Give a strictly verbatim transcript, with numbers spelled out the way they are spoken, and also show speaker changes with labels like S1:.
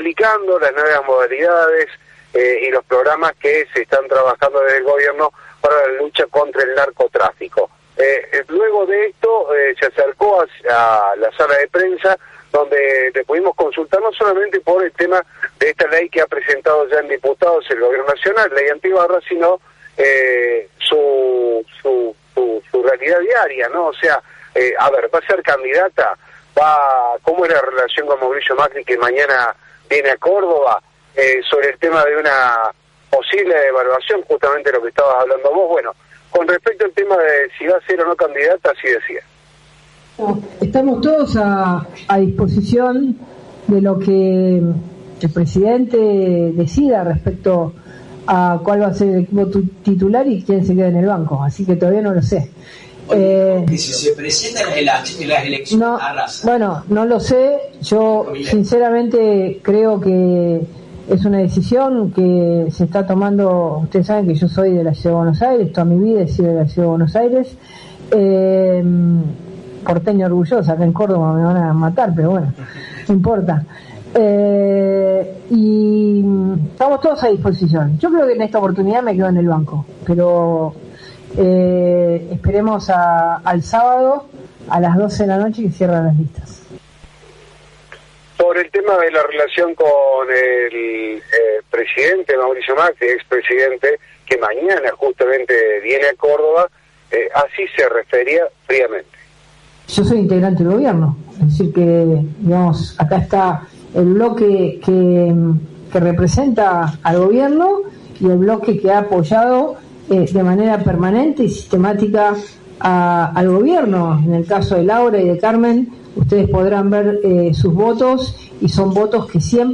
S1: explicando las nuevas modalidades eh, y los programas que se están trabajando desde el gobierno para la lucha contra el narcotráfico. Eh, luego de esto eh, se acercó a, a la sala de prensa, donde le pudimos consultar no solamente por el tema de esta ley que ha presentado ya en diputados el gobierno nacional, ley antibarra, sino eh, su, su, su, su realidad diaria, ¿no? O sea, eh, a ver, va a ser candidata, va, ¿cómo es la relación con Mauricio Macri, que mañana viene a Córdoba, eh, sobre el tema de una posible evaluación, justamente lo que estabas hablando vos? Bueno, con respecto al tema de si va a ser o no candidata, así decía.
S2: Estamos todos a, a disposición de lo que el presidente decida respecto a cuál va a ser el equipo titular y quién se queda en el banco, así que todavía no lo sé.
S3: Eh, si se presentan en las, en las elecciones
S2: no,
S3: a raza.
S2: Bueno, no lo sé, yo sinceramente creo que es una decisión que se está tomando. Ustedes saben que yo soy de la Ciudad de Buenos Aires, toda mi vida he sido de la Ciudad de Buenos Aires, eh, porteña orgullosa, acá en Córdoba me van a matar, pero bueno, no importa. Eh, y estamos todos a disposición. Yo creo que en esta oportunidad me quedo en el banco, pero eh, esperemos a, al sábado a las doce de la noche que cierran las listas.
S1: Sobre el tema de la relación con el eh, presidente Mauricio Macri, expresidente, que mañana justamente viene a Córdoba, eh, así se refería fríamente.
S2: Yo soy integrante del gobierno, es decir que, digamos, acá está el bloque que, que representa al gobierno y el bloque que ha apoyado eh, de manera permanente y sistemática a, al gobierno. En el caso de Laura y de Carmen, ustedes podrán ver eh, sus votos, y son votos que siempre